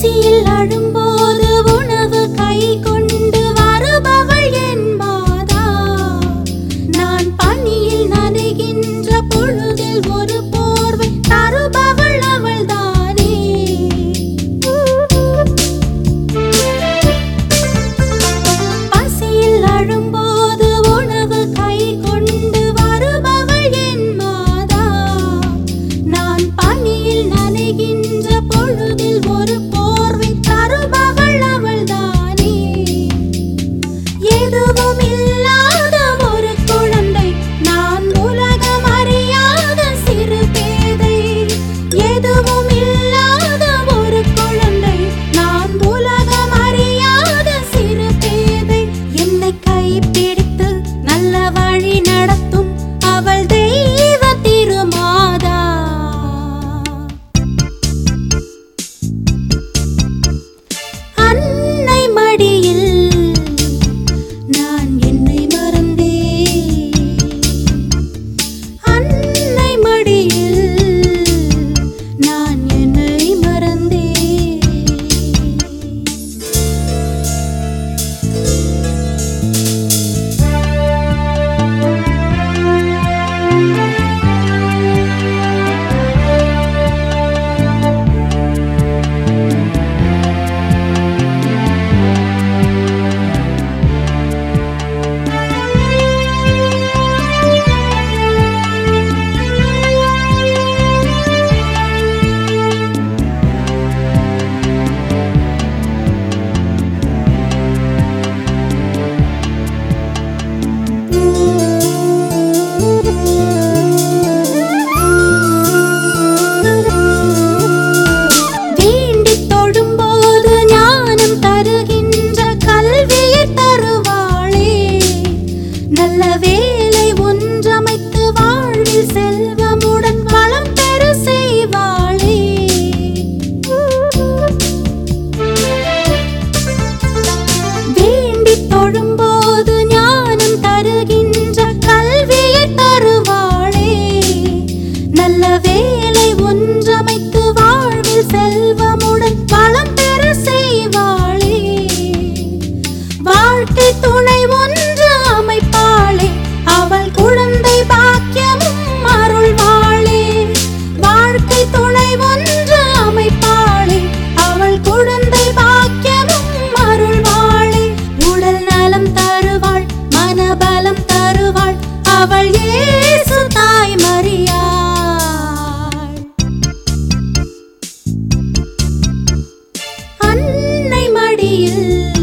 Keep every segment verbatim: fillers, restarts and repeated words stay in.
பசியில் அழும்போது உணவு கை கொண்டு வருபவள் என் மாதா. நான் பனியில் நனைகின்ற பொழுதில் ஒரு போர்வை தருபவள் அவள்தானே. பசியில் அழும்போது உணவு கை கொண்டு வருபவள் என் மாதா. நான் பனியில் நனைகின்ற பொழுதில் ஒரு போர்வை தருபவள் அவள்தானே. எதுவும் இல்லாத ஒரு குழந்தை நான், உலகம் அறியாத சிறு பேதை. எதுவும் இல்லாத ஒரு குழந்தை நான், உலகம் அறியாத சிறு பேதை. என்னை கைப்பிடித்து நல்ல வழி நடத்தும் அவள் தெய்வ திருமாதா. அன்னை மடியில் நான் என்னை மறந்தேன். அன்னை மடியில் நான் என்னை மறந்தேன். வேண்டித் தொழும்போது ஞானம் தருகின்ற கல்வியை தருவாளே. நல்ல வேலை ஒன்றமைத்து வாழ்வில் செல்வமுடன் வளம் பெற செய்வாளே. வேண்டித் தொழும்போது ஞானம் தருகின்ற கல்வியை தருவாளே. நல்ல வேலை ஒன்றமைத்து வாழ்வில் செல்வமுடன் வளம் பெற செய்வாளே. வாழ்க்கை துணை ஒன்று அமைப்பாளே. அவள் குழந்தை பாக்கியமும் அருள்வாளே. வாழ்க்கை துணை ஒன்று அமைப்பாளே. அவள் குழந்தை பாக்கியமும் அருள்வாளே. உடல் நலம் தருவாள், மனபலம் தருவாள், அவள் இயேசு தாய் மரியாள். அன்னை மடியில்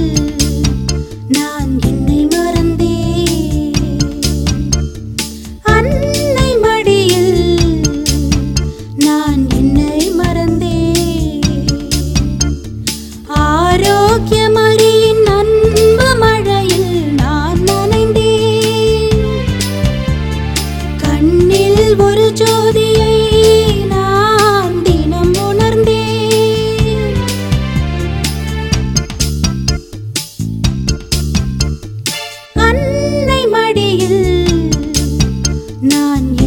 நான் என்னை மறந்தேன். அன்னை மடியில் நான் என்னை மறந்தேன். ஆரோக்கியமரியின் அன்பு மழையில் நான் நனைந்தேன். கண்ணில் ஒரு ஜோதியை நான் தினம் உணர்ந்தேன். அன்னை மடியில் நான்